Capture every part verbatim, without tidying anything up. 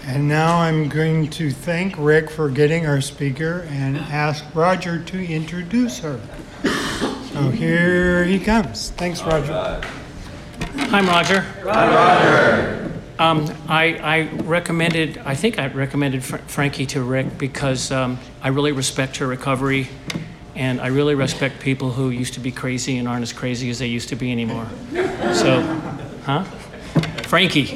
And now I'm going to thank Rick for getting our speaker and ask Roger to introduce her. So here he comes. Thanks, Roger. Right. Hi, Roger. Hi, Roger. Um, I, I recommended, I think I recommended Fr- Frankie to Rick because um, I really respect her recovery, and I really respect people who used to be crazy and aren't as crazy as they used to be anymore. So, huh? Frankie.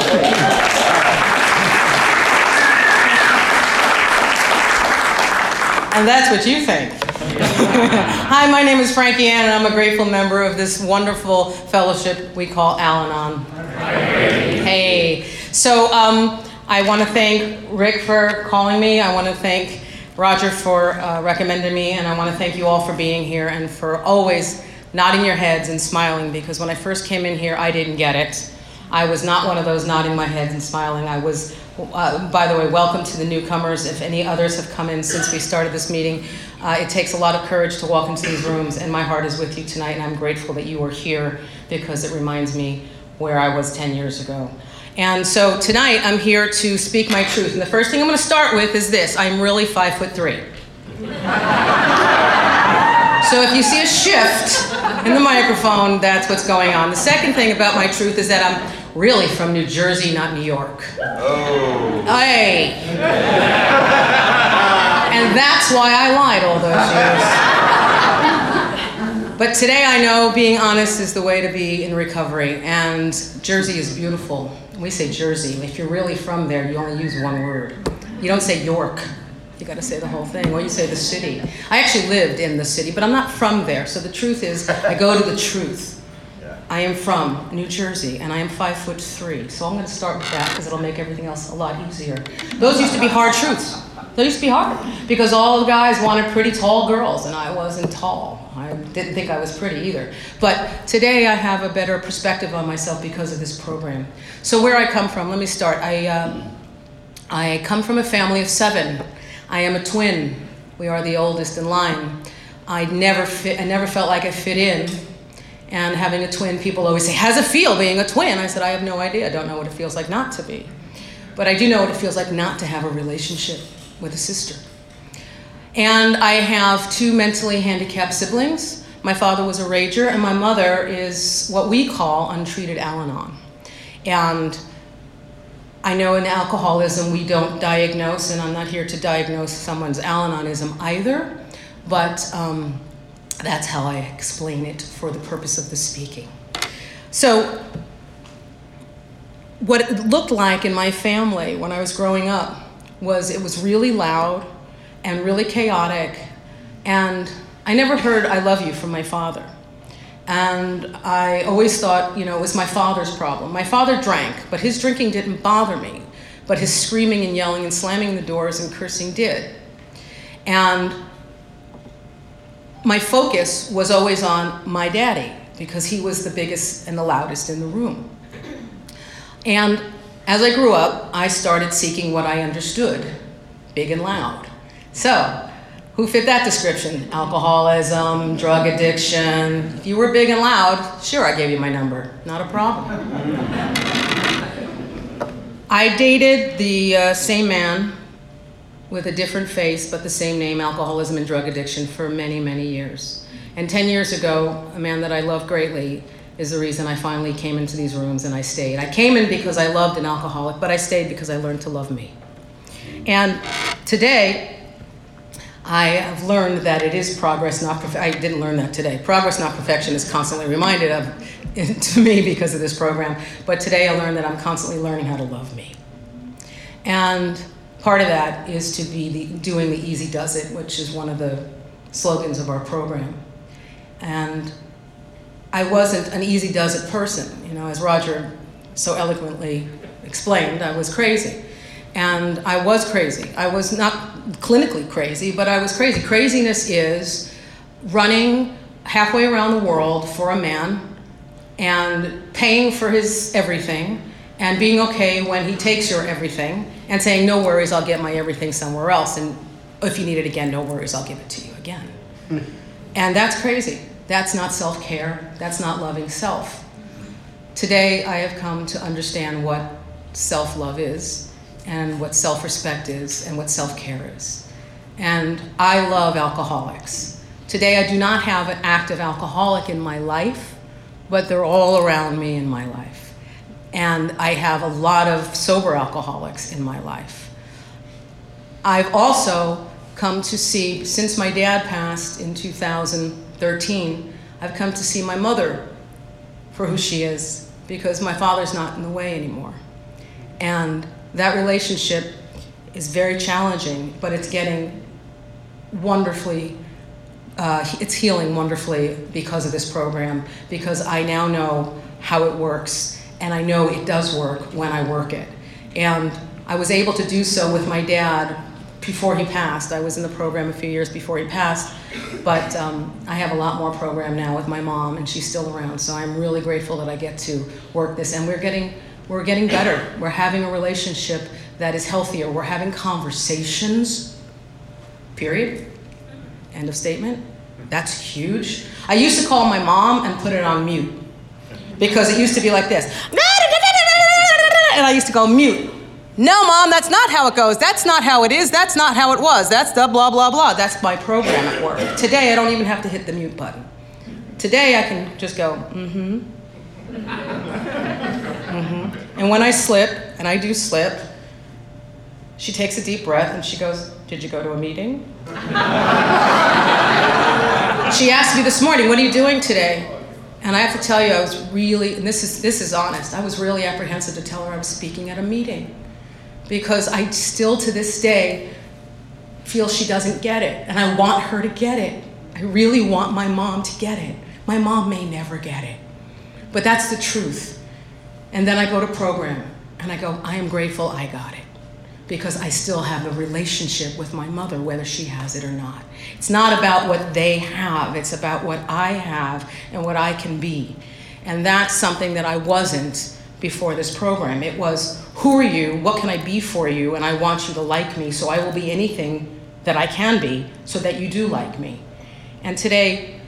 And that's what you think. Hi, my name is Frankie Ann, and I'm a grateful member of this wonderful fellowship we call Al-Anon. Hey. So um, I want to thank Rick for calling me. I want to thank Roger for uh, recommending me, and I want to thank you all for being here and for always nodding your heads and smiling, because when I first came in here, I didn't get it. I was not one of those nodding my heads and smiling. I was, uh, by the way, welcome to the newcomers. If any others have come in since we started this meeting, uh, it takes a lot of courage to walk into these rooms, and my heart is with you tonight, and I'm grateful that you are here because it reminds me where I was ten years ago. And so tonight I'm here to speak my truth. And the first thing I'm going to start with is this: I'm really five foot three. So if you see a shift in the microphone, that's what's going on. The second thing about my truth is that I'm really from New Jersey, not New York. Oh. Hey. And that's why I lied all those years. But today I know being honest is the way to be in recovery, and Jersey is beautiful. We say Jersey. If you're really from there, you only use one word. You don't say York. You got to say the whole thing, or you say the city. I actually lived in the city, but I'm not from there. So the truth is, I go to the truth. I am from New Jersey, and I am five foot three. So I'm going to start with that because it'll make everything else a lot easier. Those used to be hard truths. Those used to be hard because all the guys wanted pretty tall girls, and I wasn't tall. I didn't think I was pretty either. But today I have a better perspective on myself because of this program. So where I come from, let me start. I um, I come from a family of seven. I am a twin. We are the oldest in line. I never fit, I never felt like I fit in. And having a twin, people always say, how's it feel being a twin? I said, I have no idea. I don't know what it feels like not to be. But I do know what it feels like not to have a relationship with a sister. And I have two mentally handicapped siblings. My father was a rager, and my mother is what we call untreated Al-Anon. And I know in alcoholism we don't diagnose, and I'm not here to diagnose someone's Al-Anonism either, but um, that's how I explain it for the purpose of the speaking. So what it looked like in my family when I was growing up was it was really loud and really chaotic, and I never heard I love you from my father. And I always thought, you know, it was my father's problem. My father drank, but his drinking didn't bother me. But his screaming and yelling and slamming the doors and cursing did. And my focus was always on my daddy, because he was the biggest and the loudest in the room. And as I grew up, I started seeking what I understood, big and loud. So, who fit that description? Alcoholism, drug addiction. If you were big and loud, sure, I gave you my number. Not a problem. I dated the uh, same man with a different face, but the same name, alcoholism and drug addiction, for many, many years. And ten years ago, a man that I love greatly is the reason I finally came into these rooms and I stayed. I came in because I loved an alcoholic, but I stayed because I learned to love me. And today, I have learned that it is progress, not perfection. I didn't learn that today. Progress, not perfection, is constantly reminded of to me because of this program. But today I learned that I'm constantly learning how to love me. And part of that is to be the, doing the easy does it, which is one of the slogans of our program. And I wasn't an easy does it person. You know, as Roger so eloquently explained, I was crazy. And I was crazy. I was not clinically crazy, but I was crazy. Craziness is running halfway around the world for a man and paying for his everything and being okay when he takes your everything and saying, no worries, I'll get my everything somewhere else. And if you need it again, no worries, I'll give it to you again. Mm. And that's crazy. That's not self-care. That's not loving self. Today, I have come to understand what self-love is. and what self-respect is and what self-care is. And I love alcoholics. Today I do not have an active alcoholic in my life, but they're all around me in my life. And I have a lot of sober alcoholics in my life. I've also come to see, since my dad passed in two thousand thirteen, I've come to see my mother for who she is, because my father's not in the way anymore. And that relationship is very challenging, but it's getting wonderfully, uh, it's healing wonderfully because of this program, because I now know how it works, and I know it does work when I work it. And I was able to do so with my dad before he passed. I was in the program a few years before he passed, but um, I have a lot more program now with my mom, and she's still around, so I'm really grateful that I get to work this, and we're getting, we're getting better. We're having a relationship that is healthier. We're having conversations, period, end of statement. That's huge. I used to call my mom and put it on mute, because it used to be like this, and I used to go mute. No, Mom, that's not how it goes. That's not how it is. That's not how it was. That's the blah, blah, blah. That's my program at work. Today, I don't even have to hit the mute button. Today, I can just go, mm-hmm. Mm-hmm. And when I slip, and I do slip, she takes a deep breath and she goes, did you go to a meeting? She asked me this morning, what are you doing today? And I have to tell you, I was really, and this is, this is honest, I was really apprehensive to tell her I was speaking at a meeting, because I still to this day feel she doesn't get it, and I want her to get it. I really want my mom to get it. My mom may never get it, but that's the truth. And then I go to program, and I go, I am grateful I got it, because I still have a relationship with my mother, whether she has it or not. It's not about what they have, it's about what I have and what I can be. And that's something that I wasn't before this program. It was, who are you, what can I be for you, and I want you to like me, so I will be anything that I can be so that you do like me. And today,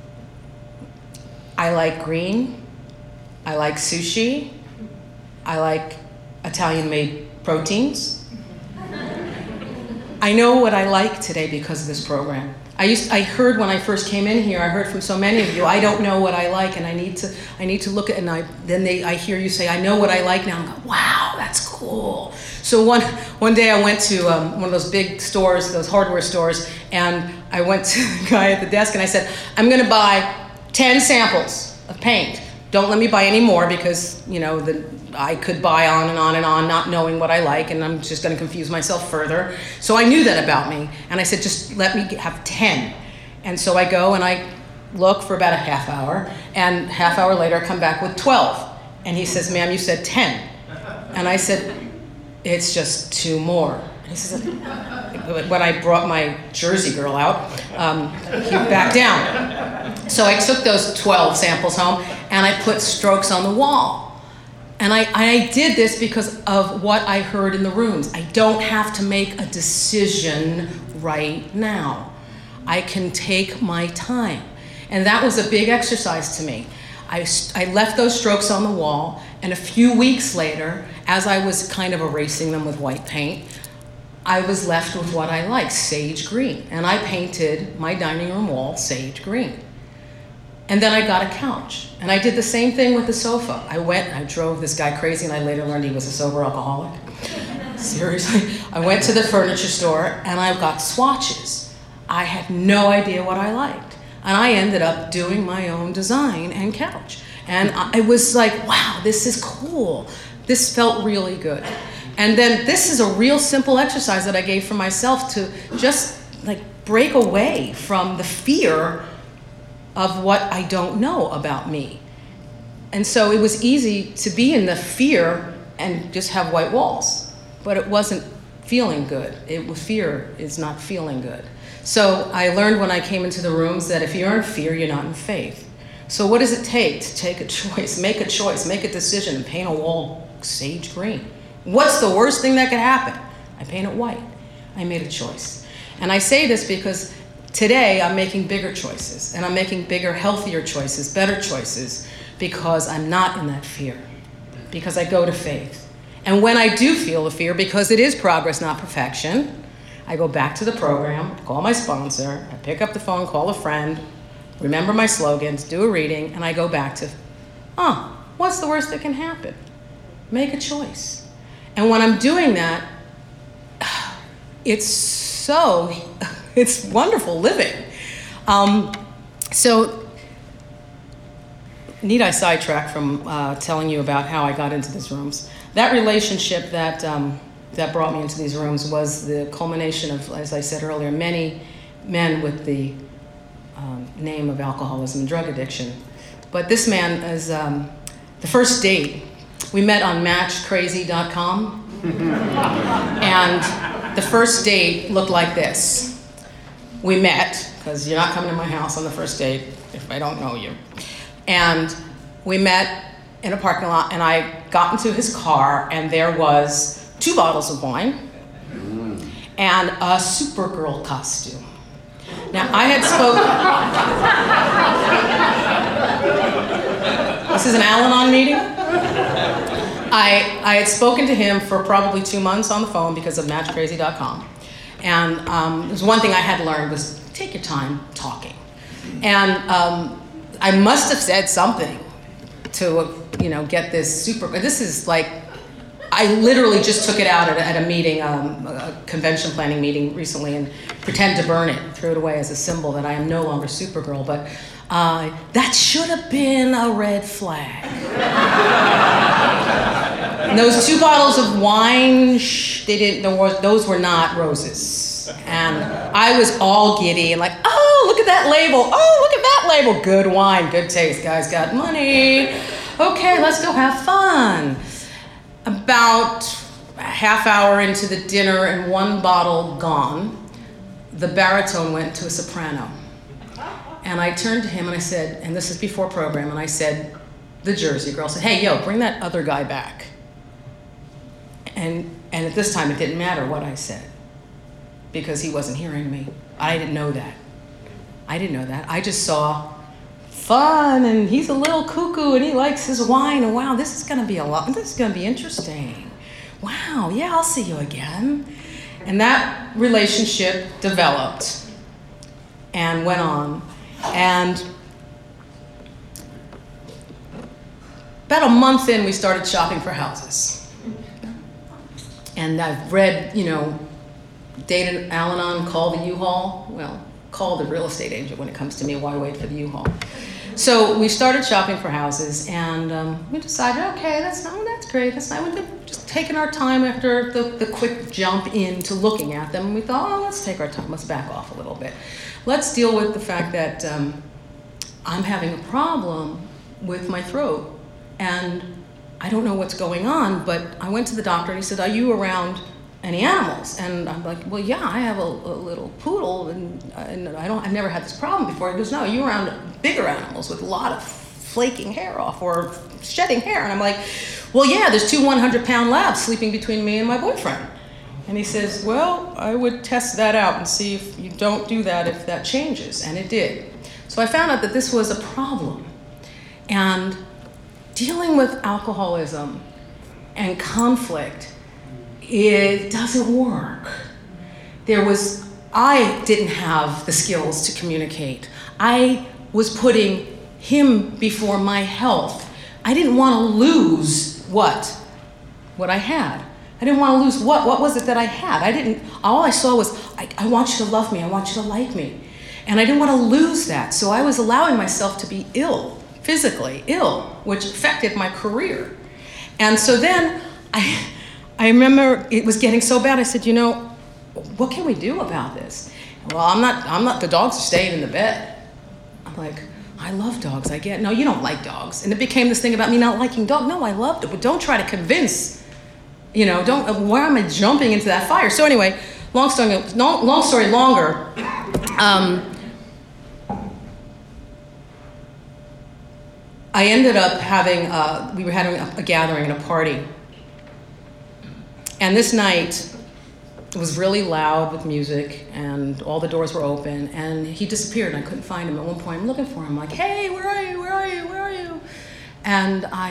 I like green, I like sushi, I like Italian-made proteins. I know what I like today because of this program. I used, I heard when I first came in here, I heard from so many of you, I don't know what I like, and I need to, I need to look at it, and I, then they, I hear you say, I know what I like now, and I go, wow, that's cool. So one, one day I went to um, one of those big stores, those hardware stores, and I went to the guy at the desk, and I said, I'm gonna buy ten samples of paint. Don't let me buy any more, because, you know, the, I could buy on and on and on, not knowing what I like, and I'm just going to confuse myself further. So I knew that about me, and I said, just let me have ten. And so I go and I look for about a half hour, and half hour later I come back with twelve. And he says, ma'am, you said ten. And I said, it's just two more. And he says, when I brought my Jersey girl out, um, he backed down. So I took those twelve samples home, and I put strokes on the wall. And I, I did this because of what I heard in the rooms. I don't have to make a decision right now. I can take my time. And that was a big exercise to me. I, I left those strokes on the wall, and a few weeks later, as I was kind of erasing them with white paint, I was left with what I like, sage green. And I painted my dining room wall sage green. And then I got a couch. And I did the same thing with the sofa. I went, I drove this guy crazy, and I later learned he was a sober alcoholic. Seriously. I went to the furniture store, and I got swatches. I had no idea what I liked. And I ended up doing my own design and couch. And I was like, wow, this is cool. This felt really good. And then this is a real simple exercise that I gave for myself to just like break away from the fear of what I don't know about me. And so it was easy to be in the fear and just have white walls, but it wasn't feeling good. It was fear is not feeling good. So I learned when I came into the rooms that if you're in fear, you're not in faith. So what does it take to take a choice, make a choice, make a decision, and paint a wall sage green? What's the worst thing that could happen? I paint it white. I made a choice. And I say this because today I'm making bigger choices, and I'm making bigger, healthier choices, better choices, because I'm not in that fear, because I go to faith. And when I do feel the fear, because it is progress, not perfection, I go back to the program, call my sponsor, I pick up the phone, call a friend, remember my slogans, do a reading, and I go back to, oh, what's the worst that can happen? Make a choice. And when I'm doing that, it's so, it's wonderful living. Um, so, need I sidetrack from uh, telling you about how I got into these rooms? That relationship that, um, that brought me into these rooms was the culmination of, as I said earlier, many men with the um, name of alcoholism and drug addiction. But this man is um, the first date. We met on match crazy dot com. And the first date looked like this. We met, because you're not coming to my house on the first date if I don't know you. And we met in a parking lot, and I got into his car, and there was two bottles of wine and a Supergirl costume. Now, I had spoken... This is an Al-Anon meeting? I, I had spoken to him for probably two months on the phone because of match crazy dot com. And um, there's one thing I had learned was take your time talking. And um, I must have said something to, you know, get this super, this is like, I literally just took it out at a, at a meeting, um, a convention planning meeting recently, and pretend to burn it, threw it away as a symbol that I am no longer Supergirl, but uh, that should have been a red flag. And those two bottles of wine, shh, they didn't, there was, those were not roses. And I was all giddy and like, oh, look at that label. Oh, look at that label. Good wine, good taste. Guys got money. Okay, let's go have fun. About a half hour into the dinner and one bottle gone, the baritone went to a soprano. And I turned to him and I said, and this is before program, and I said, the Jersey girl said, hey, yo, bring that other guy back. And, and at this time, it didn't matter what I said because he wasn't hearing me. I didn't know that. I didn't know that. I just saw fun, and he's a little cuckoo, and he likes his wine, and wow, this is gonna be a lot, this is gonna be interesting. Wow, yeah, I'll see you again. And that relationship developed and went on. And about a month in, we started shopping for houses. And I've read, you know, dated Al-Anon, call the U-Haul. Well, call the real estate agent when it comes to me. Why wait for the U-Haul? So we started shopping for houses, and um, we decided, okay, that's not, that's great. That's not, we're just taking our time after the, the quick jump into looking at them. And we thought, oh, let's take our time. Let's back off a little bit. Let's deal with the fact that um, I'm having a problem with my throat, and I don't know what's going on, but I went to the doctor and he said, are you around any animals? And I'm like, well, yeah, I have a, a little poodle, and, and I don't, I've never had this problem before. He goes, no, you around bigger animals with a lot of flaking hair off or shedding hair. And I'm like, well, yeah, there's two hundred pound labs sleeping between me and my boyfriend. And he says, well, I would test that out and see if you don't do that, if that changes. And it did. So I found out that this was a problem. And dealing with alcoholism and conflict, it doesn't work. There was, I didn't have the skills to communicate. I was putting him before my health. I didn't want to lose what? What I had. I didn't want to lose what? What was it that I had? I didn't, all I saw was, I, I want you to love me, I want you to like me. And I didn't want to lose that, so I was allowing myself to be ill, physically ill, which affected my career. And so then, I, I remember it was getting so bad, I said, you know, what can we do about this? Well, I'm not, I'm not, the dogs are staying in the bed. I'm like, I love dogs, I get, no, you don't like dogs. And it became this thing about me not liking dogs. No, I loved it, but don't try to convince, you know, don't, why am I jumping into that fire? So anyway, long story, long, long story longer, um, I ended up having, uh, we were having a, a gathering and a party. And this night, it was really loud with music, and all the doors were open, and he disappeared, and I couldn't find him. At one point, I'm looking for him, like, hey, where are you, where are you, where are you? And I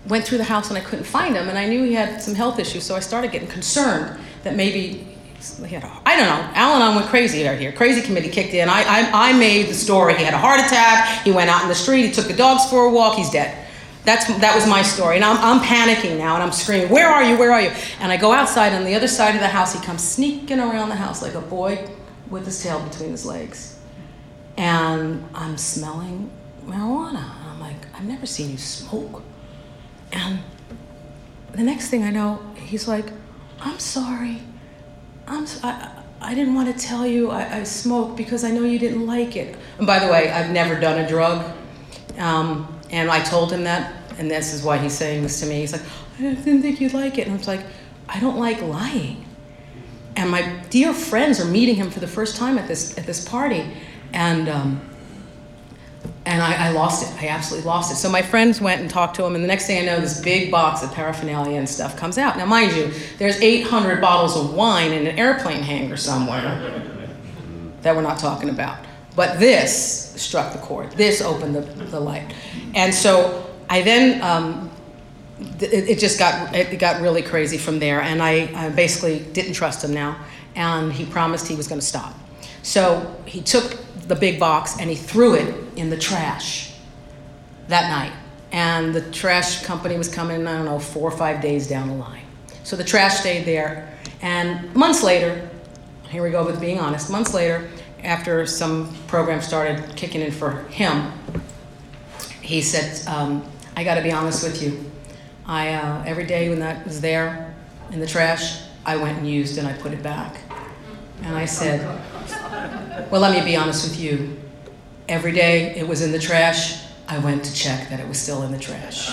went through the house and I couldn't find him, and I knew he had some health issues, so I started getting concerned that maybe he had a, I don't know, Al-Anon went crazy out here. Crazy committee kicked in. I, I, I made the story. He had a heart attack, he went out in the street, he took the dogs for a walk, he's dead. That's, that was my story, and I'm, I'm panicking now, and I'm screaming, where are you, where are you? And I go outside, on the other side of the house, he comes sneaking around the house like a boy with his tail between his legs. And I'm smelling marijuana. And I'm like, I've never seen you smoke. And the next thing I know, he's like, I'm sorry. I'm so, I, I didn't want to tell you I, I smoked because I know you didn't like it. And by the way, I've never done a drug. Um, and I told him that, and this is why he's saying this to me. He's like, I didn't think you'd like it. And I was like, I don't like lying. And my dear friends are meeting him for the first time at this, at this party. And, um, and I, I lost it. I absolutely lost it. So my friends went and talked to him, and the next thing I know, this big box of paraphernalia and stuff comes out. Now, mind you, there's eight hundred bottles of wine in an airplane hangar somewhere that we're not talking about. But this struck the chord. This opened the, the light. And so I then, um, it, it just got, it got really crazy from there, and I, I basically didn't trust him now, and he promised he was going to stop. So he took the big box and he threw it in the trash that night. And the trash company was coming, I don't know, four or five days down the line. So the trash stayed there. And months later, here we go with being honest, months later, after some program started kicking in for him, he said, um, I gotta be honest with you. I, uh, every day when that was there in the trash, I went and used and I put it back. And I said, well, let me be honest with you. Every day it was in the trash, I went to check that it was still in the trash.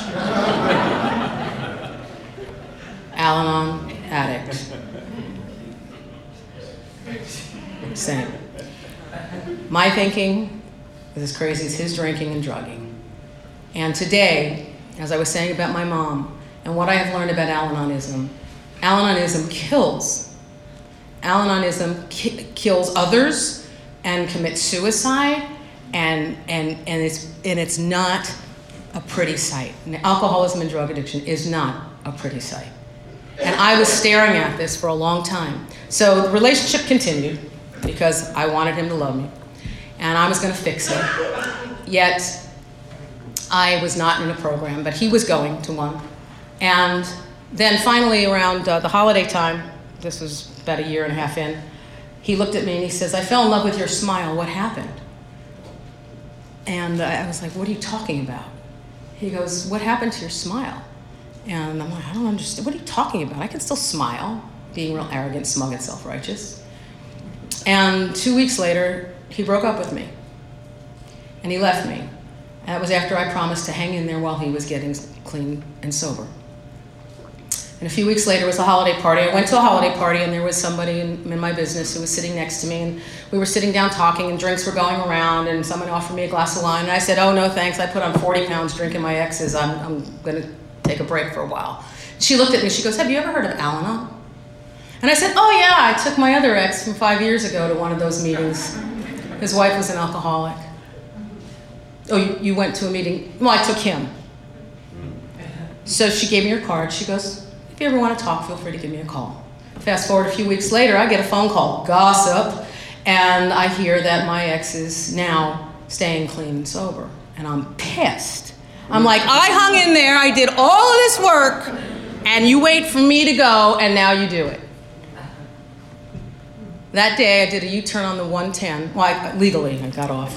Al-Anon addict. Same. My thinking is as crazy as his drinking and drugging. And today, as I was saying about my mom, and what I have learned about Al-Anonism, Al-Anonism kills. Al-Anonism ki- kills others and commits suicide, and, and, and, it's, and it's not a pretty sight. And alcoholism and drug addiction is not a pretty sight. And I was staring at this for a long time. So the relationship continued because I wanted him to love me, and I was going to fix him. Yet I was not in a program, but he was going to one. And then finally around uh, the holiday time, this was about a year and a half in, he looked at me and he says, I fell in love with your smile, what happened? And uh, I was like, what are you talking about? He goes, what happened to your smile? And I'm like, I don't understand, what are you talking about? I can still smile, being real arrogant, smug, and self-righteous. And two weeks later, he broke up with me. And he left me. And that was after I promised to hang in there while he was getting clean and sober. And a few weeks later was a holiday party. I went to a holiday party, and there was somebody in, in my business who was sitting next to me, and we were sitting down talking, and drinks were going around, and someone offered me a glass of wine, and I said, oh, no, thanks. I put on forty pounds drinking my exes. I'm, I'm going to take a break for a while. She looked at me. She goes, have you ever heard of Al-Anon? And I said, oh, yeah, I took my other ex from five years ago to one of those meetings. His wife was an alcoholic. Oh, you, you went to a meeting? Well, I took him. So she gave me her card. She goes, if you ever want to talk, feel free to give me a call. Fast forward a few weeks later, I get a phone call, gossip, and I hear that my ex is now staying clean and sober. And I'm pissed. I'm like, I hung in there, I did all of this work, and you wait for me to go, and now you do it. That day, I did a U-turn on the one ten. Well, I, legally, I got off.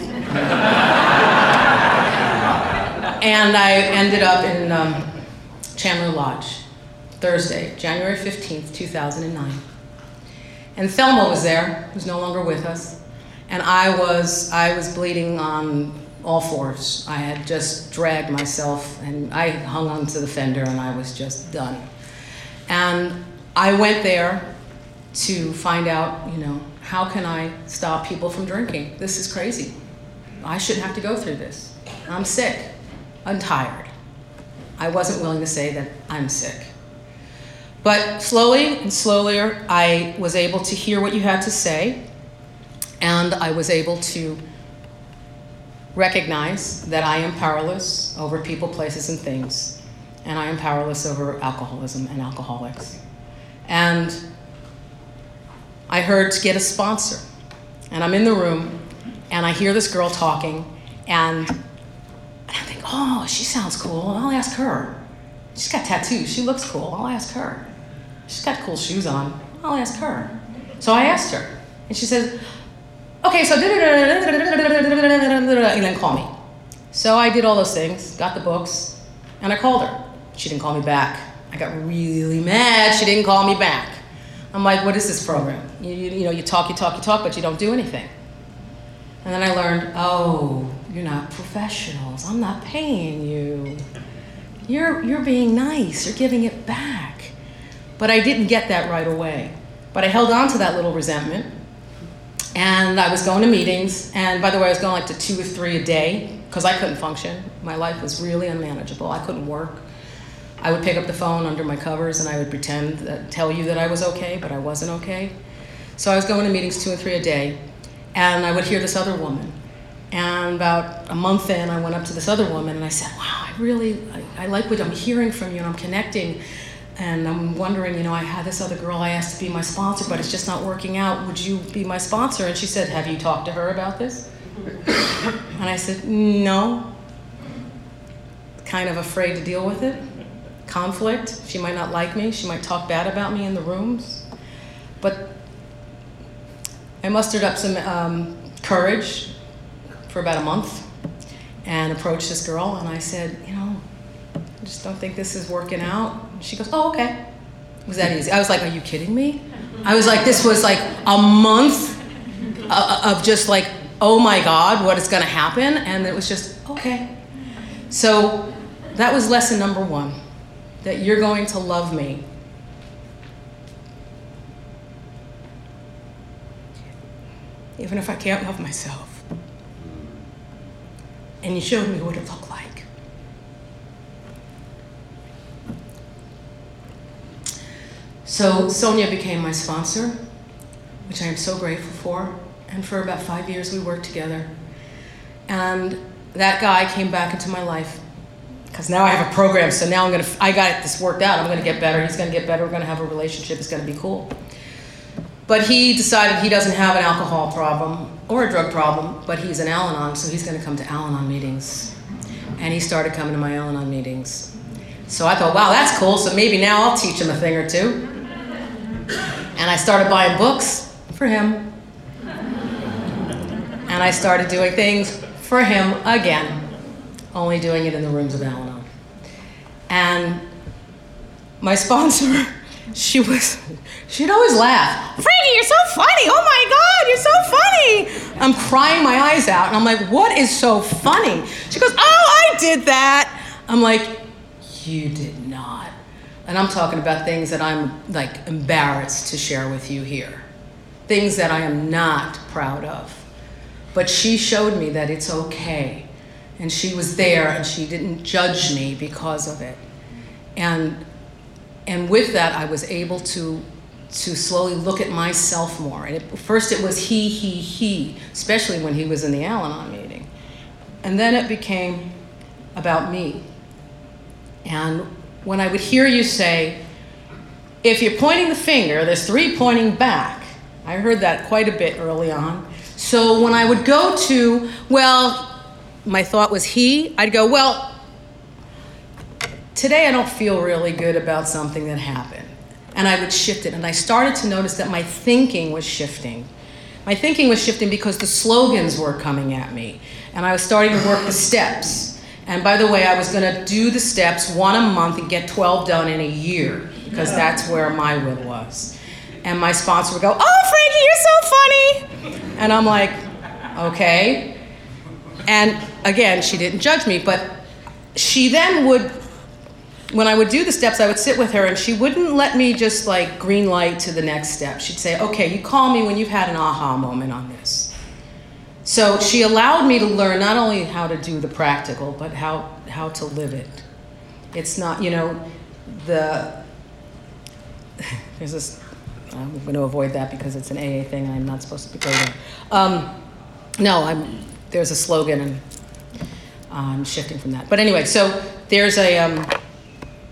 And I ended up in um, Chandler Lodge, Thursday, January fifteenth, two thousand nine. And Thelma was there, who's no longer with us. And I was, I was bleeding on all fours. I had just dragged myself, and I hung onto the fender, and I was just done. And I went there to find out, you know, how can I stop people from drinking? This is crazy. I shouldn't have to go through this. I'm sick. I'm tired. I wasn't willing to say that I'm sick. But slowly and slower, I was able to hear what you had to say, and I was able to recognize that I am powerless over people, places, and things. and I am powerless over alcoholism and alcoholics. And I heard to get a sponsor. And I'm in the room, and I hear this girl talking, and I think, oh, she sounds cool. I'll ask her. She's got tattoos. She looks cool. I'll ask her. She's got cool shoes on. I'll ask her. So I asked her, and she says, okay, so and then call me. So I did all those things, got the books, and I called her. She didn't call me back. I got really mad she didn't call me back. I'm like, what is this program? You, you, you know, you talk, you talk, you talk, but you don't do anything. And then I learned, oh, you're not professionals. I'm not paying you. You're, you're being nice. You're giving it back. But I didn't get that right away. But I held on to that little resentment. And I was going to meetings. And by the way, I was going like to two or three a day because I couldn't function. My life was really unmanageable. I couldn't work. I would pick up the phone under my covers and I would pretend, that, tell you that I was okay, but I wasn't okay. So I was going to meetings two or three a day. And I would hear this other woman. And about a month in, I went up to this other woman and I said, wow, I really, I, I like what I'm hearing from you and I'm connecting. And I'm wondering, you know, I had this other girl I asked to be my sponsor, but it's just not working out. Would you be my sponsor? And she said, have you talked to her about this? And I said, no. Kind of afraid to deal with it. Conflict. She might not like me. She might talk bad about me in the rooms. But I mustered up some um, courage for about a month and approached this girl and I said, you know, I just don't think this is working out. She goes, oh, okay. It was that easy. I was like, are you kidding me? I was like, this was like a month of just like, oh my God, what is gonna happen? And it was just, okay. So that was lesson number one, that you're going to love me. Even if I can't love myself. And you showed me what it looked like. So Sonia became my sponsor, which I am so grateful for. And for about five years we worked together. And that guy came back into my life because now I have a program, so now I'm gonna, I got this worked out. I'm gonna get better, he's gonna get better, we're gonna have a relationship, it's gonna be cool. But he decided he doesn't have an alcohol problem or a drug problem, but he's an Al-Anon, so he's gonna come to Al-Anon meetings. And he started coming to my Al-Anon meetings. So I thought, wow, that's cool, so maybe now I'll teach him a thing or two. And I started buying books for him. And I started doing things for him again, only doing it in the rooms of Al-Anon. And my sponsor, she was, she'd always laugh. Frankie, you're so funny. Oh my God, you're so funny. I'm crying my eyes out. And I'm like, what is so funny? She goes, oh, I did that. I'm like, you did not. And I'm talking about things that I'm like embarrassed to share with you here. Things that I am not proud of. But she showed me that it's okay. And she was there and she didn't judge me because of it. And And with that, I was able to, to slowly look at myself more. And it, first it was he, he, he, especially when he was in the Al-Anon meeting. And then it became about me. And when I would hear you say, if you're pointing the finger, there's three pointing back. I heard that quite a bit early on. So when I would go to, well, my thought was he, I'd go, well, today I don't feel really good about something that happened. And I would shift it. And I started to notice that my thinking was shifting. My thinking was shifting because the slogans were coming at me. And I was starting to work the steps. And by the way, I was gonna do the steps one a month and get twelve done in a year, because that's where my will was. And my sponsor would go, oh, Frankie, you're so funny. And I'm like, okay. And again, she didn't judge me, but she then would, when I would do the steps, I would sit with her and she wouldn't let me just like green light to the next step. She'd say, okay, you call me when you've had an aha moment on this. So she allowed me to learn not only how to do the practical, but how, how to live it. It's not, you know, the, there's this, I'm going to avoid that because it's an A A thing and I'm not supposed to go there. Um, no, I'm, there's a slogan and I'm shifting from that. But anyway, so there's a, um,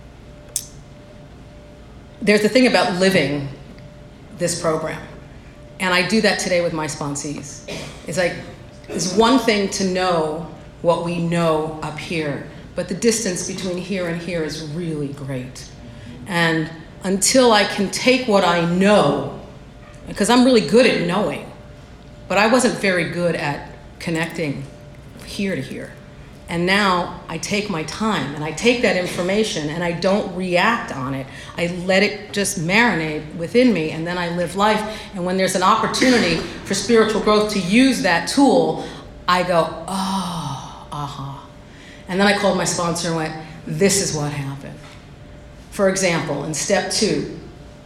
there's the thing about living this program. And I do that today with my sponsees. It's like, it's one thing to know what we know up here, but the distance between here and here is really great. And until I can take what I know, because I'm really good at knowing, but I wasn't very good at connecting here to here. And now I take my time and I take that information and I don't react on it. I let it just marinate within me, and then I live life. And when there's an opportunity for spiritual growth to use that tool, I go, oh, aha. And then I called my sponsor and went, this is what happened. For example, in step two,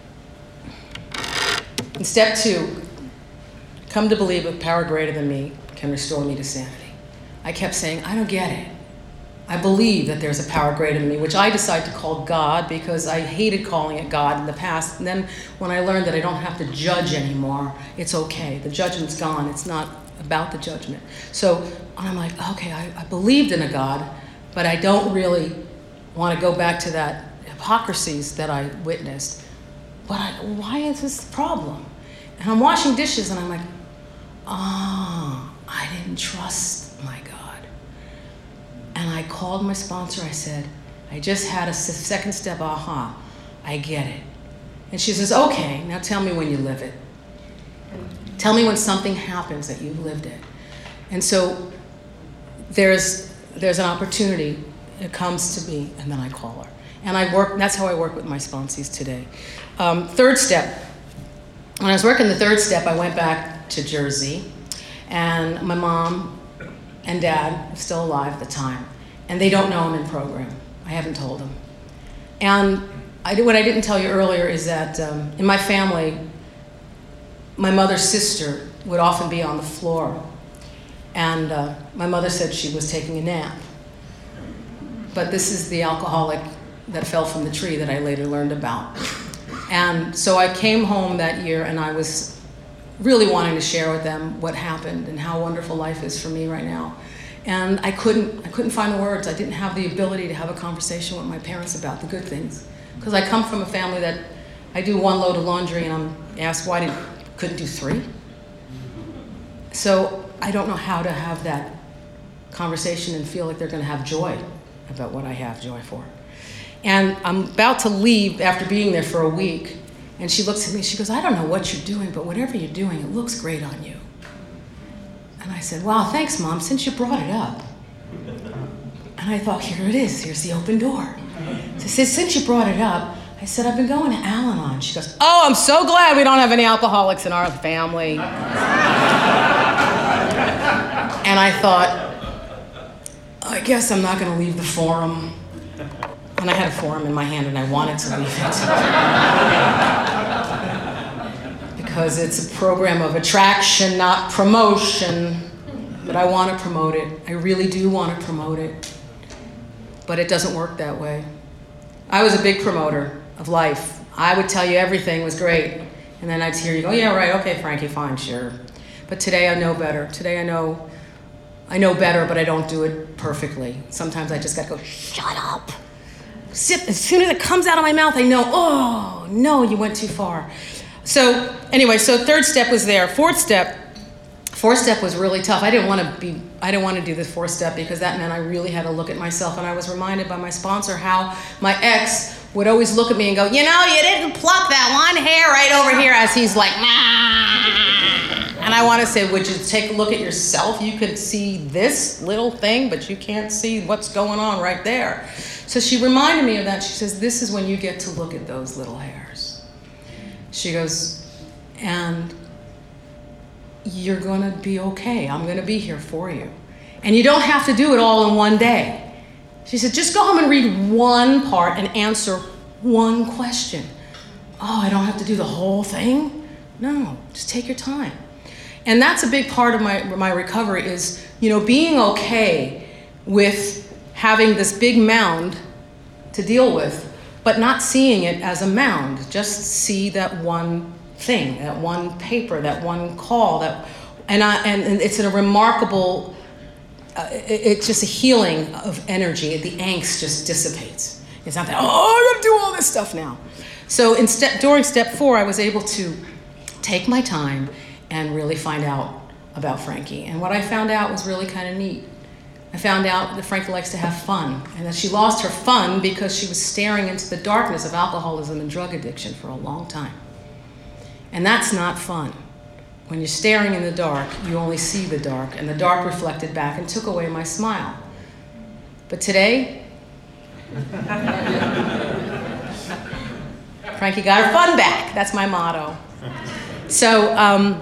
in step two, come to believe a power greater than me can restore me to sanity. I kept saying, I don't get it. I believe that there's a power greater than me, which I decided to call God because I hated calling it God in the past. And then when I learned that I don't have to judge anymore, it's okay. The judgment's gone. It's not about the judgment. So I'm like, okay, I, I believed in a God, but I don't really want to go back to that hypocrisies that I witnessed. But I, why is this the problem? And I'm washing dishes and I'm like, oh, I didn't trust my God. And I called my sponsor. I said, I just had a second step, aha, I get it. And she says, okay, now tell me when you live it. Tell me when something happens that you've lived it. And so there's, there's an opportunity. It comes to me, and then I call her. And I work, that's how I work with my sponsees today. Um, third step. When I was working the third step, I went back to Jersey, and my mom and dad were still alive at the time, and they don't know I'm in program. I haven't told them. And I did, what I didn't tell you earlier is that um, in my family, my mother's sister would often be on the floor, and uh, my mother said she was taking a nap. But this is the alcoholic that fell from the tree that I later learned about. And so I came home that year, and I was really wanting to share with them what happened and how wonderful life is for me right now. And I couldn't, I couldn't find the words. I didn't have the ability to have a conversation with my parents about the good things. Because I come from a family that I do one load of laundry and I'm asked why I couldn't do three. So I don't know how to have that conversation and feel like they're gonna have joy about what I have joy for. And I'm about to leave after being there for a week, and she looks at me, she goes, I don't know what you're doing, but whatever you're doing, it looks great on you. And I said, wow, thanks, Mom, since you brought it up. And I thought, here it is, here's the open door. So I said, since you brought it up, I said, I've been going to Al-Anon. She goes, oh, I'm so glad we don't have any alcoholics in our family. And I thought, I guess I'm not gonna leave the forum. And I had a forum in my hand and I wanted to leave it. Because it's a program of attraction, not promotion. But I want to promote it. I really do want to promote it. But it doesn't work that way. I was a big promoter of life. I would tell you everything was great. And then I'd hear you go, yeah, right, okay, Frankie, fine, sure. But today I know better. Today I know, I know better, but I don't do it perfectly. Sometimes I just gotta go, shut up. Sip, as soon as it comes out of my mouth, I know, oh, no, you went too far. So anyway, so third step was there. Fourth step, fourth step was really tough. I didn't want to be, I didn't want to do this fourth step because that meant I really had to look at myself. And I was reminded by my sponsor how my ex would always look at me and go, you know, you didn't pluck that one hair right over here, as he's like, nah. And I want to say, would you take a look at yourself? You could see this little thing, but you can't see what's going on right there. So she reminded me of that. She says, this is when you get to look at those little hairs. She goes, and you're gonna be okay. I'm gonna be here for you. And you don't have to do it all in one day. She said, just go home and read one part and answer one question. Oh, I don't have to do the whole thing? No, just take your time. And that's a big part of my, my recovery is, you know, being okay with having this big mound to deal with, but not seeing it as a mound. Just see that one thing, that one paper, that one call, that, and, I, and, and it's a remarkable, uh, it, it's just a healing of energy. The angst just dissipates. It's not that, oh, I gotta do all this stuff now. So in step, during step four, I was able to take my time and really find out about Frankie. And what I found out was really kind of neat. I found out that Frankie likes to have fun, and that she lost her fun because she was staring into the darkness of alcoholism and drug addiction for a long time. And that's not fun. When you're staring in the dark, you only see the dark, and the dark reflected back and took away my smile. But today, Frankie got her fun back. That's my motto. So, um,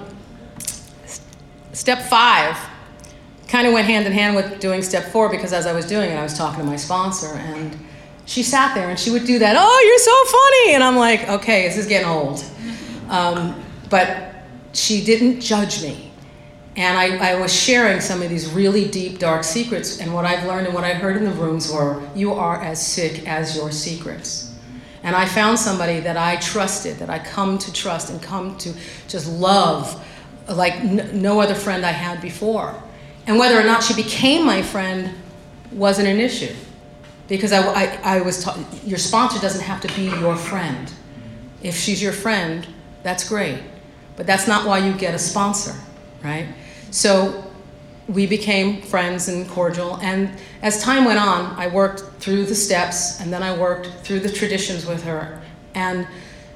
step five kind of went hand in hand with doing step four, because as I was doing it, I was talking to my sponsor, and she sat there and she would do that, "Oh, you're so funny," and I'm like, okay, this is getting old. Um, but she didn't judge me. And I, I was sharing some of these really deep, dark secrets, and what I've learned and what I heard in the rooms were, you are as sick as your secrets. And I found somebody that I trusted, that I come to trust and come to just love like n- no other friend I had before. And whether or not she became my friend wasn't an issue, because I, I, I was taught, your sponsor doesn't have to be your friend. If she's your friend, that's great, but that's not why you get a sponsor, right? So we became friends and cordial, and as time went on, I worked through the steps, and then I worked through the traditions with her, and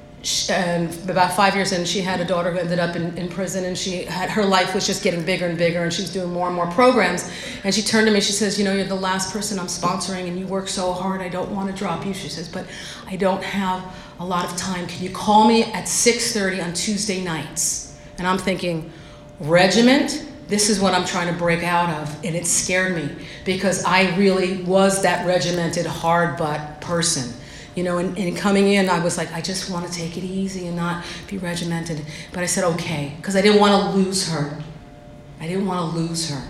And about five years in, she had a daughter who ended up in, in prison, and she had, her life was just getting bigger and bigger, and she was doing more and more programs. And she turned to me, she says, "You know, you're the last person I'm sponsoring, and you work so hard, I don't want to drop you." She says, "But I don't have a lot of time. Can you call me at six thirty on Tuesday nights?" And I'm thinking, regiment? This is what I'm trying to break out of. And it scared me, because I really was that regimented, hard butt person. You know, and, and coming in, I was like, I just want to take it easy and not be regimented. But I said, okay, because I didn't want to lose her. I didn't want to lose her.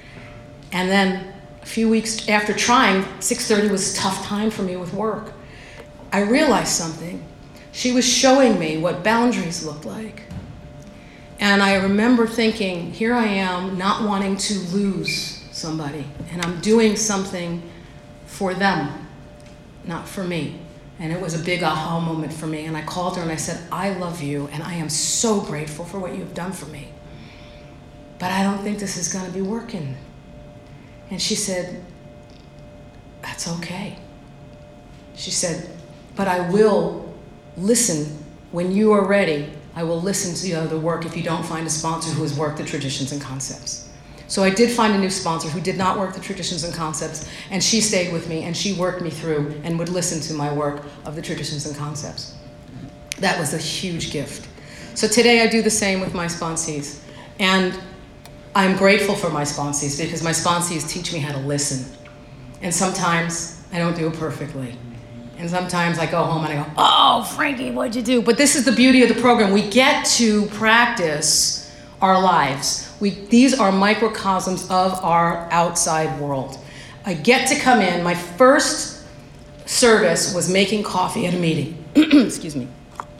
And then a few weeks after trying, six thirty was a tough time for me with work. I realized something. She was showing me what boundaries looked like. And I remember thinking, here I am, not wanting to lose somebody. And I'm doing something for them, not for me. And it was a big aha moment for me. And I called her and I said, "I love you, and I am so grateful for what you've done for me. But I don't think this is going to be working." And she said, "That's okay." She said, "But I will listen when you are ready. I will listen to the other work if you don't find a sponsor who has worked the traditions and concepts." So I did find a new sponsor who did not work the traditions and concepts, and she stayed with me, and she worked me through and would listen to my work of the traditions and concepts. That was a huge gift. So today I do the same with my sponsees. And I'm grateful for my sponsees, because my sponsees teach me how to listen. And sometimes I don't do it perfectly. And sometimes I go home and I go, "Oh, Frankie, what'd you do?" But this is the beauty of the program. We get to practice our lives. We, these are microcosms of our outside world. I get to come in. My first service was making coffee at a meeting. Excuse me.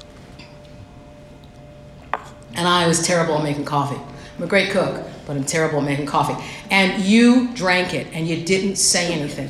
And I was terrible at making coffee. I'm a great cook, but I'm terrible at making coffee. And you drank it, and you didn't say anything.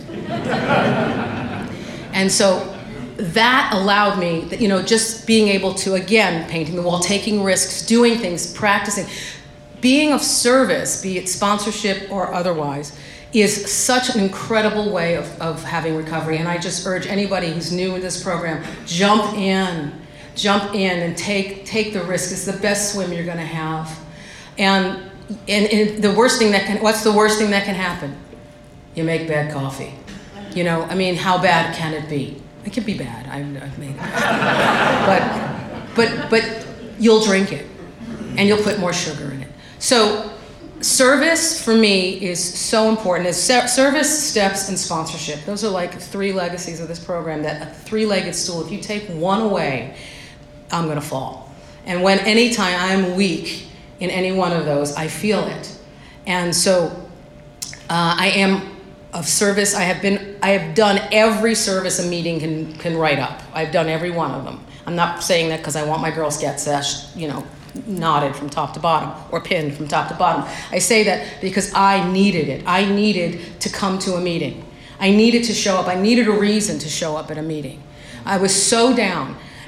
And so that allowed me, you know, just being able to, again, painting the wall, taking risks, doing things, practicing. Being of service, be it sponsorship or otherwise, is such an incredible way of, of having recovery. And I just urge anybody who's new in this program, jump in, jump in and take, take the risk. It's the best swim you're gonna have. And, and, and the worst thing that can, what's the worst thing that can happen? You make bad coffee. You know, I mean, how bad can it be? It can be bad, I've, I've made it. But, but, but you'll drink it, and you'll put more sugar in it. So service for me is so important. It's service, steps, and sponsorship. Those are like three legacies of this program, that a three-legged stool, if you take one away, I'm gonna fall. And when anytime I'm weak in any one of those, I feel it. And so uh, I am of service. I have been, I have done every service a meeting can, can write up. I've done every one of them. I'm not saying that because I want my Girl Scout sash, you know, knotted from top to bottom or pinned from top to bottom. I say that because I needed it. I needed to come to a meeting. I needed to show up. I needed a reason to show up at a meeting. I was so down.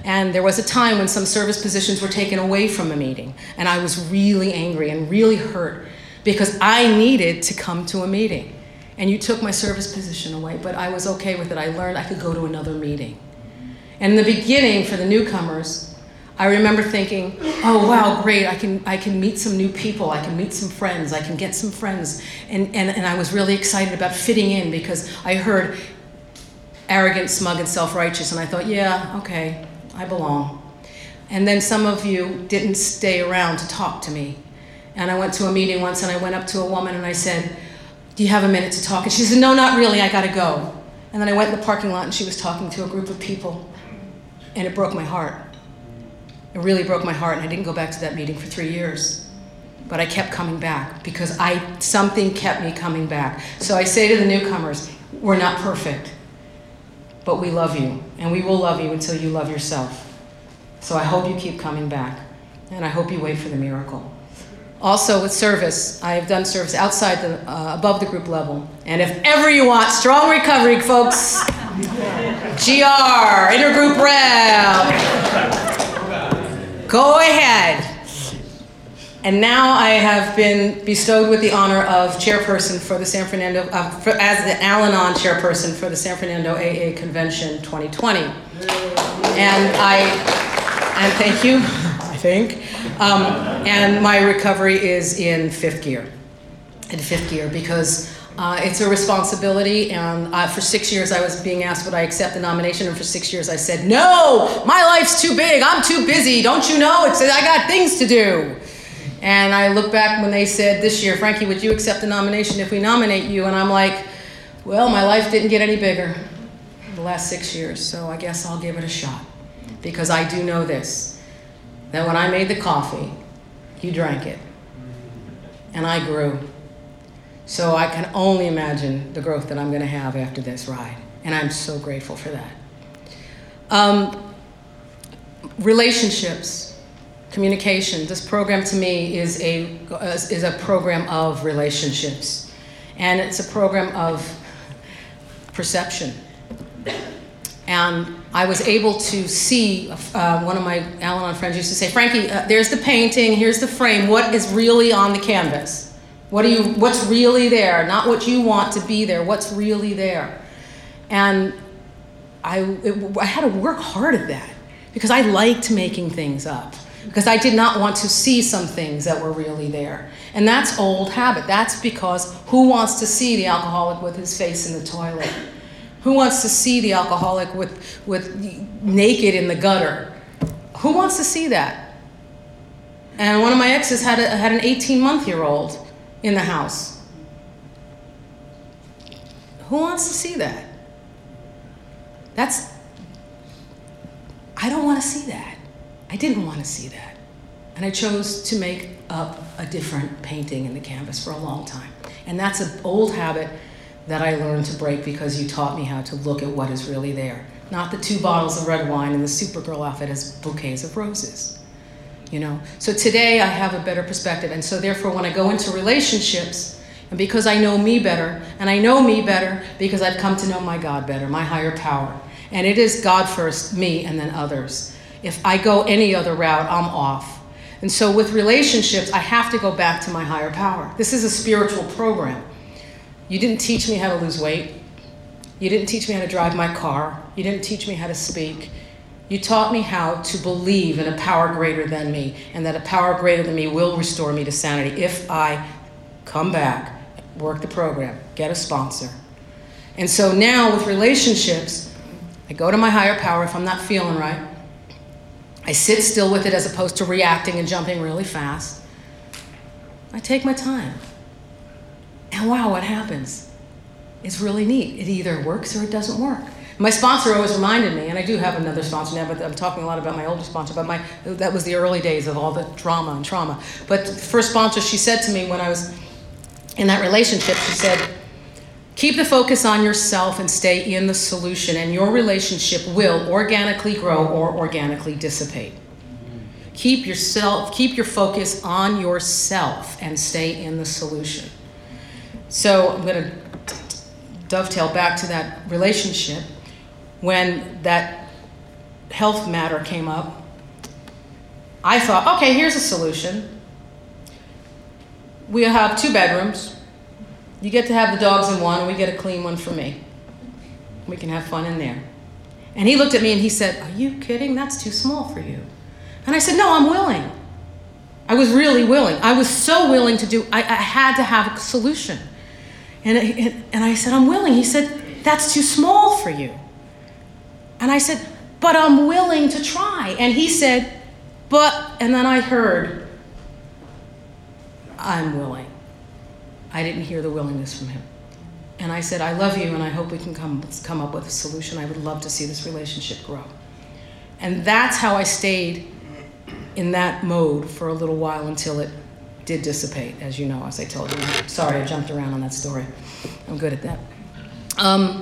And there was a time when some service positions were taken away from a meeting, and I was really angry and really hurt because I needed to come to a meeting. And you took my service position away, but I was okay with it. I learned I could go to another meeting. And in the beginning, for the newcomers, I remember thinking, oh, wow, great, I can, I can meet some new people, I can meet some friends, I can get some friends. And, and, and I was really excited about fitting in because I heard arrogant, smug, and self-righteous, and I thought, yeah, okay, I belong. And then some of you didn't stay around to talk to me. And I went to a meeting once, and I went up to a woman, and I said, do you have a minute to talk? And she said, no, not really, I gotta go. And then I went in the parking lot, and she was talking to a group of people, and it broke my heart. It really broke my heart, and I didn't go back to that meeting for three years. But I kept coming back because I, something kept me coming back. So I say to the newcomers, we're not perfect, but we love you, and we will love you until you love yourself. So I hope you keep coming back, and I hope you wait for the miracle. Also with service, I have done service outside the, uh, above the group level. And if ever you want strong recovery, folks, G R, intergroup rep. Go ahead. And now I have been bestowed with the honor of chairperson for the San Fernando, uh, for, as the Al-Anon chairperson for the San Fernando A A Convention twenty twenty. And I, and thank you, I think. Um, and my recovery is in fifth gear, in fifth gear, because uh, it's a responsibility. And uh, for six years I was being asked would I accept the nomination, and for six years I said, no, my life's too big, I'm too busy, don't you know? It's, I got things to do. And I look back when they said this year, Frankie, would you accept the nomination if we nominate you? And I'm like, well, my life didn't get any bigger in the last six years, so I guess I'll give it a shot. Because I do know this, that when I made the coffee, you drank it, and I grew. So I can only imagine the growth that I'm gonna have after this ride, and I'm so grateful for that. Um, relationships. Communication. This program to me is a, is a program of relationships. And it's a program of perception. And I was able to see, uh, one of my Al-Anon friends used to say, Frankie, uh, there's the painting, here's the frame, what is really on the canvas? What are you, what's really there? Not what you want to be there, what's really there? And I, it, I had to work hard at that because I liked making things up. Because I did not want to see some things that were really there. And that's old habit. That's because who wants to see the alcoholic with his face in the toilet? Who wants to see the alcoholic with, with naked in the gutter? Who wants to see that? And one of my exes had, a, had an eighteen-month-year-old in the house. Who wants to see that? That's, I don't want to see that. I didn't want to see that. And I chose to make up a different painting in the canvas for a long time. And that's an old habit that I learned to break because you taught me how to look at what is really there. Not the two bottles of red wine and the Supergirl outfit as bouquets of roses. You know? So today I have a better perspective. And so therefore when I go into relationships, and because I know me better, and I know me better because I've come to know my God better, my higher power. And it is God first, me, and then others. If I go any other route, I'm off. And so with relationships, I have to go back to my higher power. This is a spiritual program. You didn't teach me how to lose weight. You didn't teach me how to drive my car. You didn't teach me how to speak. You taught me how to believe in a power greater than me, and that a power greater than me will restore me to sanity if I come back, work the program, get a sponsor. And so now with relationships, I go to my higher power if I'm not feeling right. I sit still with it as opposed to reacting and jumping really fast. I take my time. And wow, what happens? It's really neat. It either works or it doesn't work. My sponsor always reminded me, and I do have another sponsor now, but I'm talking a lot about my older sponsor, but my, that was the early days of all the drama and trauma. But the first sponsor, she said to me when I was in that relationship, she said, keep the focus on yourself and stay in the solution, and your relationship will organically grow or organically dissipate. Keep yourself, keep your focus on yourself and stay in the solution. So I'm going to dovetail back to that relationship. When that health matter came up, I thought, okay, here's a solution. We have two bedrooms. You get to have the dogs in one, and we get a clean one for me. We can have fun in there. And he looked at me and he said, are you kidding? That's too small for you. And I said, no, I'm willing. I was really willing. I was so willing to do, I, I had to have a solution. And, and I said, I'm willing. He said, that's too small for you. And I said, but I'm willing to try. And he said, but, and then I heard, I'm willing. I didn't hear the willingness from him. And I said, I love you, and I hope we can come, come up with a solution. I would love to see this relationship grow. And that's how I stayed in that mode for a little while until it did dissipate, as you know, as I told you. Sorry, I jumped around on that story. I'm good at that. Um,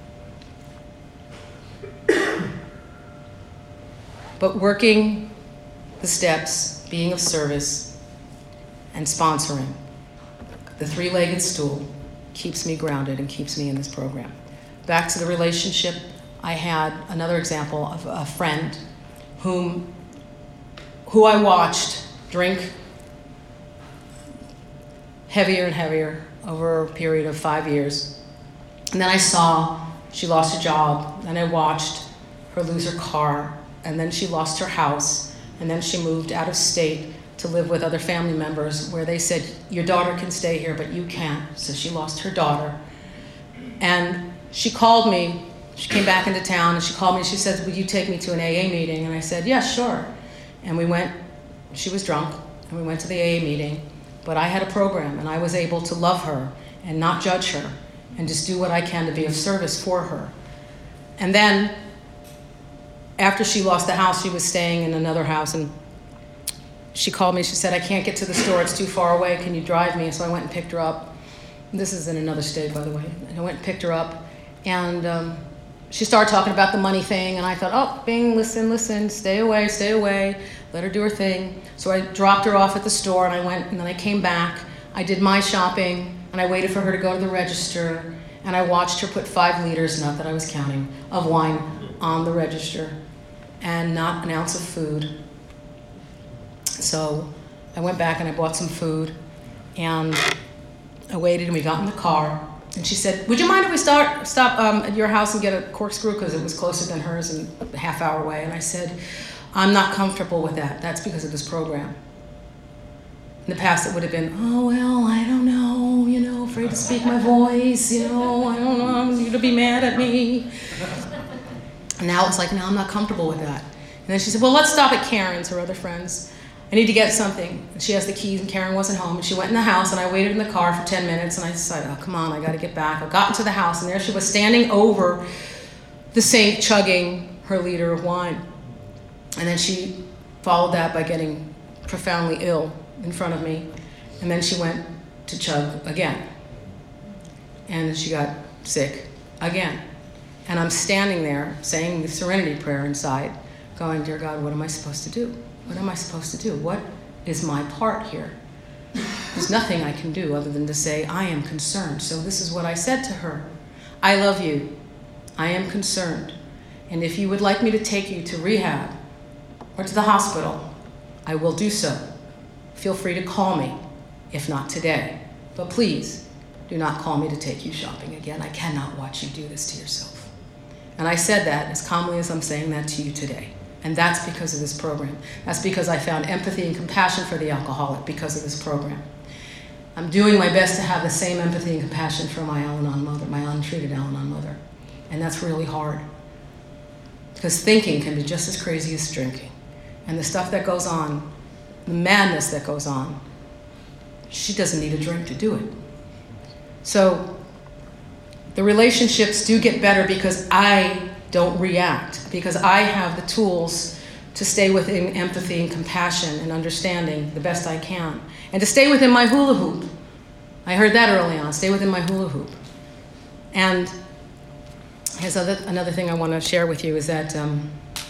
but working the steps, being of service, and sponsoring, the three-legged stool, keeps me grounded and keeps me in this program. Back to the relationship, I had another example of a friend whom, who I watched drink heavier and heavier over a period of five years. And then I saw she lost her job, and I watched her lose her car, and then she lost her house, and then she moved out of state to live with other family members where they said, your daughter can stay here, but you can't. So she lost her daughter. And she called me, she came back into town, and she called me and she said, would you take me to an A A meeting? And I said, yeah, sure. And we went, she was drunk, and we went to the A A meeting, but I had a program, and I was able to love her and not judge her and just do what I can to be of service for her. And then, after she lost the house, she was staying in another house, and she called me, she said, I can't get to the store, it's too far away, can you drive me? So I went and picked her up. This is in another state, by the way. And I went and picked her up, and um, she started talking about the money thing, and I thought, oh, Bing, listen, listen, stay away, stay away, let her do her thing. So I dropped her off at the store, and I went, and then I came back, I did my shopping, and I waited for her to go to the register, and I watched her put five liters, not that I was counting, of wine on the register, and not an ounce of food. So I went back and I bought some food, and I waited, and we got in the car, and she said, would you mind if we start, stop um, at your house and get a corkscrew, because it was closer than hers and a half hour away. And I said, I'm not comfortable with that. That's because of this program. In the past, it would have been, oh, well, I don't know, you know, afraid to speak my voice, you know, I don't know, you're gonna be mad at me. And now it's like, no, I'm not comfortable with that. And then she said, well, let's stop at Karen's, her other friends. I need to get something. And she has the keys, and Karen wasn't home. And she went in the house, and I waited in the car for ten minutes, and I decided, oh, come on, I gotta get back. I got into the house, and there she was standing over the sink, chugging her liter of wine. And then she followed that by getting profoundly ill in front of me. And then she went to chug again. And she got sick again. And I'm standing there saying the serenity prayer inside, going, dear God, what am I supposed to do? What am I supposed to do? What is my part here? There's nothing I can do other than to say, I am concerned. So this is what I said to her. I love you. I am concerned. And if you would like me to take you to rehab or to the hospital, I will do so. Feel free to call me, if not today. But please, do not call me to take you shopping again. I cannot watch you do this to yourself. And I said that as calmly as I'm saying that to you today. And that's because of this program. That's because I found empathy and compassion for the alcoholic because of this program. I'm doing my best to have the same empathy and compassion for my Al-Anon mother, my untreated Al-Anon mother. And that's really hard. Because thinking can be just as crazy as drinking. And the stuff that goes on, the madness that goes on, she doesn't need a drink to do it. So the relationships do get better because I don't react, because I have the tools to stay within empathy and compassion and understanding the best I can. And to stay within my hula hoop. I heard that early on, stay within my hula hoop. And here's other, another thing I want to share with you is that um,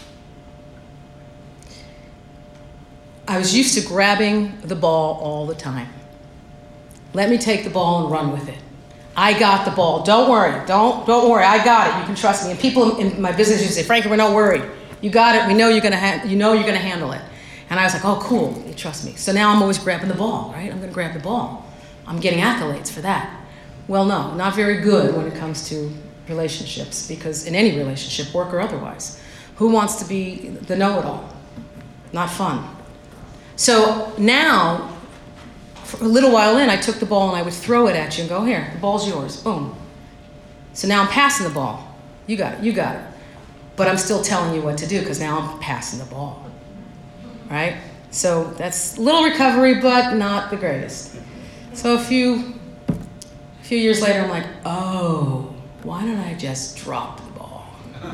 I was used to grabbing the ball all the time. Let me take the ball and run with it. I got the ball. Don't worry. Don't, don't worry. I got it. You can trust me. And people in my business used to say, Frankie, we're not worried. You got it. We know you're gonna ha- you know you're gonna handle it. And I was like, oh, cool. You trust me. So now I'm always grabbing the ball, right? I'm gonna grab the ball. I'm getting accolades for that. Well, no, not very good when it comes to relationships, because in any relationship, work or otherwise, who wants to be the know-it-all? Not fun. So now, for a little while in, I took the ball and I would throw it at you and go, here, the ball's yours, boom. So now I'm passing the ball. You got it, you got it. But I'm still telling you what to do because now I'm passing the ball, right? So that's a little recovery, but not the greatest. So a few, a few years later, I'm like, oh, why don't I just drop the ball?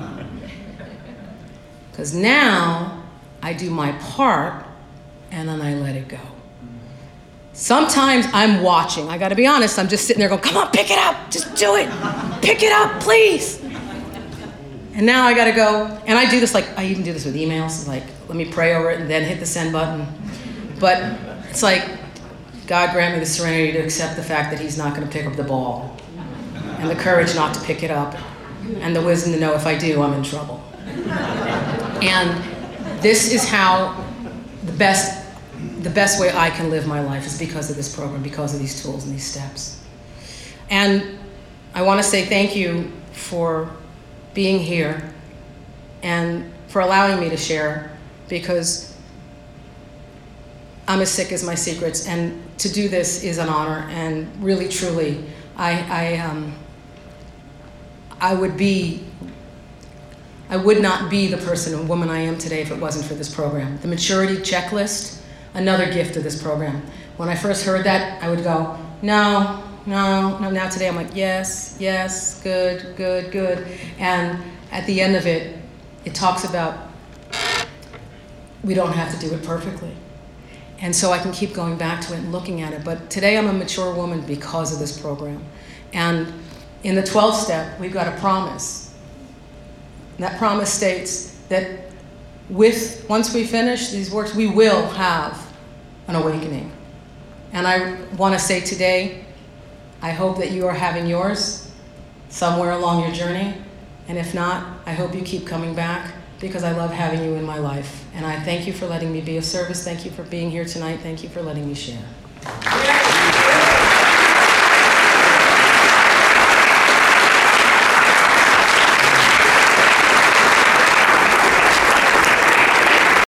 Because now I do my part and then I let it go. Sometimes I'm watching. I gotta be honest, I'm just sitting there going, come on, pick it up, just do it. Pick it up, please. And now I gotta go, and I do this like, I even do this with emails, like, let me pray over it and then hit the send button. But it's like, God grant me the serenity to accept the fact that he's not gonna pick up the ball, and the courage not to pick it up, and the wisdom to know if I do, I'm in trouble. And this is how the best The best way I can live my life is because of this program, because of these tools and these steps. And I want to say thank you for being here and for allowing me to share, because I'm as sick as my secrets, and to do this is an honor, and really, truly, I, I, um, I would be I would not be the person and woman I am today if it wasn't for this program. The maturity checklist, another gift of this program. When I first heard that, I would go, no, no, no. Now today I'm like, yes, yes, good, good, good. And at the end of it, it talks about we don't have to do it perfectly. And so I can keep going back to it and looking at it. But today I'm a mature woman because of this program. And in the twelfth step, we've got a promise. And that promise states that with, once we finish these works, we will have an awakening. And I want to say today, I hope that you are having yours somewhere along your journey. And if not, I hope you keep coming back, because I love having you in my life. And I thank you for letting me be of service. Thank you for being here tonight. Thank you for letting me share.